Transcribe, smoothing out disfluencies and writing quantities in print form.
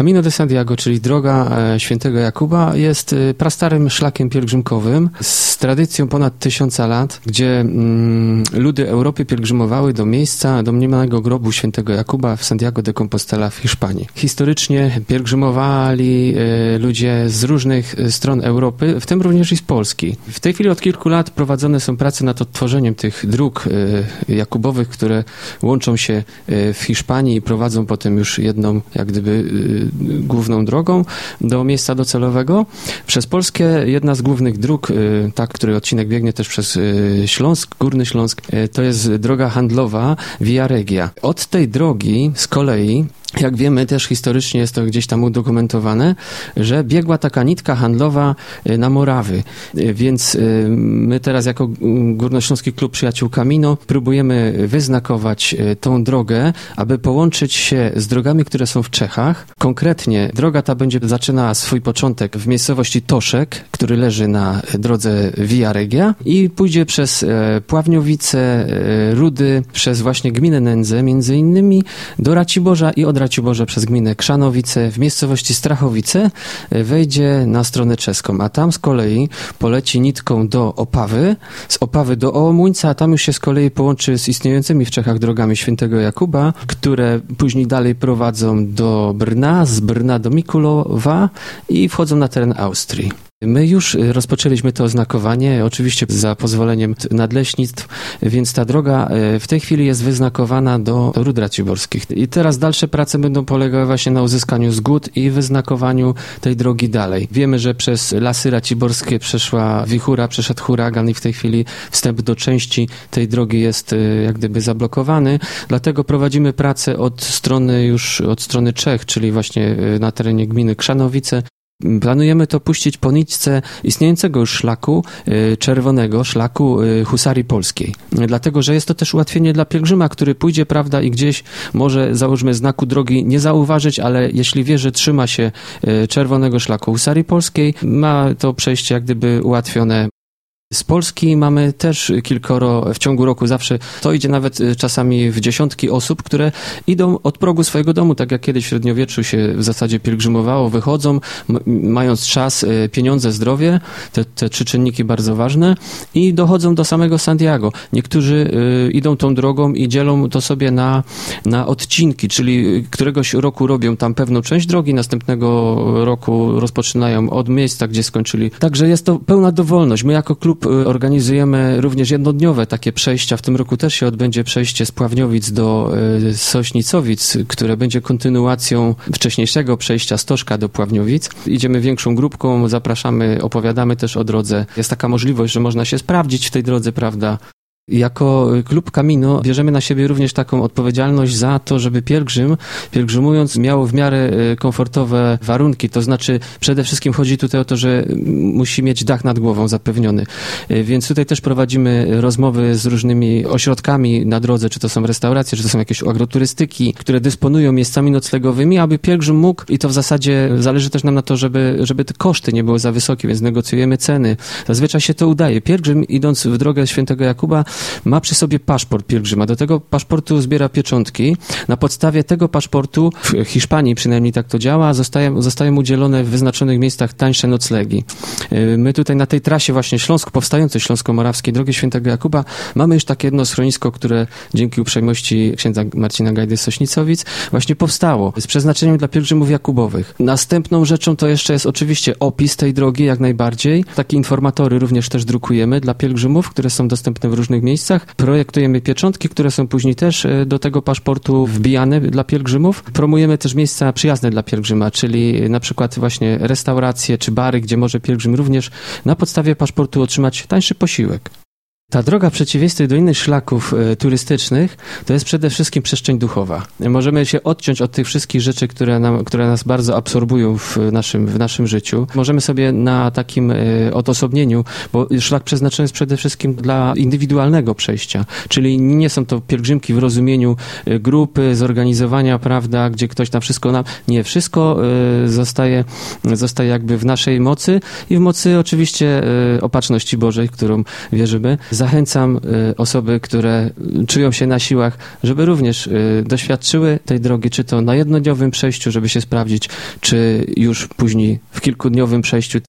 Camino de Santiago, czyli droga świętego Jakuba, jest prastarym szlakiem pielgrzymkowym z tradycją ponad 1000 lat, gdzie ludy Europy pielgrzymowały do miejsca domniemanego grobu świętego Jakuba w Santiago de Compostela w Hiszpanii. Historycznie pielgrzymowali ludzie z różnych stron Europy, w tym również i z Polski. W tej chwili od kilku lat prowadzone są prace nad odtworzeniem tych dróg jakubowych, które łączą się w Hiszpanii i prowadzą potem już jedną, jak gdyby, główną drogą do miejsca docelowego. Przez Polskę jedna z głównych dróg, której odcinek biegnie też przez Śląsk, Górny Śląsk, to jest droga handlowa Via Regia. Od tej drogi z kolei, jak wiemy, też historycznie jest to gdzieś tam udokumentowane, że biegła taka nitka handlowa na Morawy. Więc my teraz jako Górnośląski Klub Przyjaciół Camino próbujemy wyznakować tą drogę, aby połączyć się z drogami, które są w Czechach. Konkretnie droga ta będzie zaczynała swój początek w miejscowości Toszek, który leży na drodze Via Regia i pójdzie przez Pławniowice, Rudy, przez właśnie gminę Nędzę między innymi do Raciborza i od Raciborza przez gminę Krzanowice w miejscowości Strachowice wejdzie na stronę czeską, a tam z kolei poleci nitką do Opawy, z Opawy do Ołomuńca, a tam już się z kolei połączy z istniejącymi w Czechach drogami świętego Jakuba, które później dalej prowadzą do Brna, z Brna do Mikulowa i wchodzą na teren Austrii. My już rozpoczęliśmy to oznakowanie, oczywiście za pozwoleniem nadleśnictw, więc ta droga w tej chwili jest wyznakowana do Rud Raciborskich. I teraz dalsze prace będą polegały właśnie na uzyskaniu zgód i wyznakowaniu tej drogi dalej. Wiemy, że przez Lasy Raciborskie przeszła wichura, przeszedł huragan i w tej chwili wstęp do części tej drogi jest jak gdyby zablokowany. Dlatego prowadzimy pracę od strony Czech, czyli właśnie na terenie gminy Krzanowice. Planujemy to puścić po nitce istniejącego już szlaku, czerwonego szlaku Husarii Polskiej. Dlatego, że jest to też ułatwienie dla pielgrzyma, który pójdzie, prawda, i gdzieś może, załóżmy, znaku drogi nie zauważyć, ale jeśli wie, że trzyma się czerwonego szlaku Husarii Polskiej, ma to przejście jak gdyby ułatwione. Z Polski mamy też kilkoro w ciągu roku, zawsze to idzie nawet czasami w dziesiątki osób, które idą od progu swojego domu, tak jak kiedyś w średniowieczu się w zasadzie pielgrzymowało, wychodzą, mając czas, pieniądze, zdrowie, te trzy czynniki bardzo ważne i dochodzą do samego Santiago. Niektórzy idą tą drogą i dzielą to sobie na odcinki, czyli któregoś roku robią tam pewną część drogi, następnego roku rozpoczynają od miejsca, gdzie skończyli. Także jest to pełna dowolność. My jako klub organizujemy również jednodniowe takie przejścia. W tym roku też się odbędzie przejście z Pławniowic do Sośnicowic, które będzie kontynuacją wcześniejszego przejścia z Toszka do Pławniowic. Idziemy większą grupką, zapraszamy, opowiadamy też o drodze. Jest taka możliwość, że można się sprawdzić w tej drodze, prawda? Jako Klub Camino bierzemy na siebie również taką odpowiedzialność za to, żeby pielgrzymując miał w miarę komfortowe warunki. To znaczy przede wszystkim chodzi tutaj o to, że musi mieć dach nad głową zapewniony. Więc tutaj też prowadzimy rozmowy z różnymi ośrodkami na drodze, czy to są restauracje, czy to są jakieś agroturystyki, które dysponują miejscami noclegowymi, aby pielgrzym mógł, i to w zasadzie zależy też nam na to, żeby te koszty nie były za wysokie, więc negocjujemy ceny. Zazwyczaj się to udaje. Pielgrzym, idąc w drogę świętego Jakuba, ma przy sobie paszport pielgrzyma. Do tego paszportu zbiera pieczątki. Na podstawie tego paszportu, w Hiszpanii przynajmniej tak to działa, zostają udzielone w wyznaczonych miejscach tańsze noclegi. My tutaj na tej trasie właśnie powstającej Śląsko-Morawskiej Drogi Świętego Jakuba mamy już takie jedno schronisko, które dzięki uprzejmości księdza Marcina Gajdy z Sośnicowic właśnie powstało z przeznaczeniem dla pielgrzymów jakubowych. Następną rzeczą to jeszcze jest oczywiście opis tej drogi, jak najbardziej. Takie informatory również też drukujemy dla pielgrzymów, które są dostępne w różnych miejscach. Projektujemy pieczątki, które są później też do tego paszportu wbijane dla pielgrzymów. Promujemy też miejsca przyjazne dla pielgrzyma, czyli na przykład właśnie restauracje czy bary, gdzie może pielgrzym również na podstawie paszportu otrzymać tańszy posiłek. Ta droga w przeciwieństwie do innych szlaków turystycznych to jest przede wszystkim przestrzeń duchowa. Możemy się odciąć od tych wszystkich rzeczy, które nas bardzo absorbują w naszym życiu. Możemy sobie na takim odosobnieniu, bo szlak przeznaczony jest przede wszystkim dla indywidualnego przejścia, czyli nie są to pielgrzymki w rozumieniu grupy, zorganizowania, prawda, gdzie ktoś tam wszystko nie, wszystko zostaje jakby w naszej mocy i w mocy oczywiście opatrzności Bożej, w którą wierzymy. zachęcam osoby, które czują się na siłach, żeby również doświadczyły tej drogi, czy to na jednodniowym przejściu, żeby się sprawdzić, czy już później w kilkudniowym przejściu.